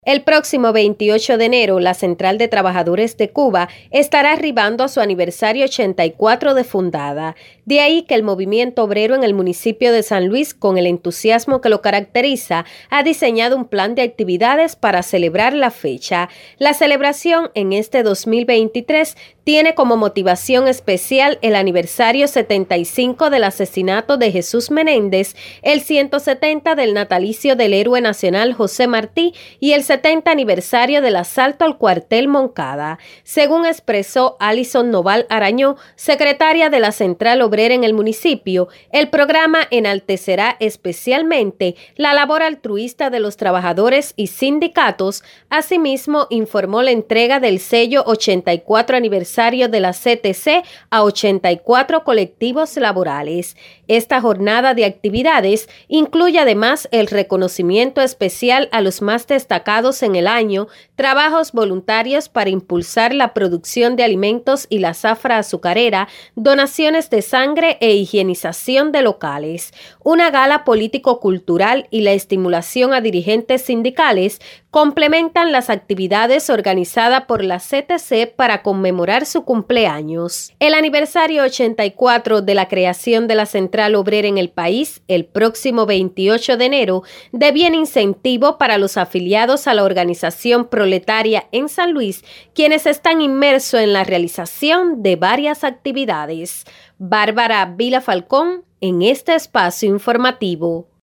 El próximo 28 de enero, la Central de Trabajadores de Cuba estará arribando a su aniversario 84 de fundada. De ahí que el movimiento obrero en el municipio de San Luis, con el entusiasmo que lo caracteriza, ha diseñado un plan de actividades para celebrar la fecha. La celebración en este 2023 tiene como motivación especial el aniversario 75 del asesinato de Jesús Menéndez, el 170 del natalicio del héroe nacional José Martí y el 70 aniversario del asalto al cuartel Moncada. Según expresó Alison Noval Arañó, secretaria de la Central Obrera en el municipio, el programa enaltecerá especialmente la labor altruista de los trabajadores y sindicatos. Asimismo, informó la entrega del sello 84 aniversario de la CTC a 84 colectivos laborales. Esta jornada de actividades incluye además el reconocimiento especial a los más destacados en el año, trabajos voluntarios para impulsar la producción de alimentos y la zafra azucarera, donaciones de sangre e higienización de locales. Una gala político-cultural y la estimulación a dirigentes sindicales complementan las actividades organizadas por la CTC para conmemorar su cumpleaños. El aniversario 84 de la creación de la Central Obrera en el país, el próximo 28 de enero, deviene incentivo para los afiliados a la organización proletaria en San Luis, quienes están inmersos en la realización de varias actividades. Bárbara Vila Falcón, en este espacio informativo.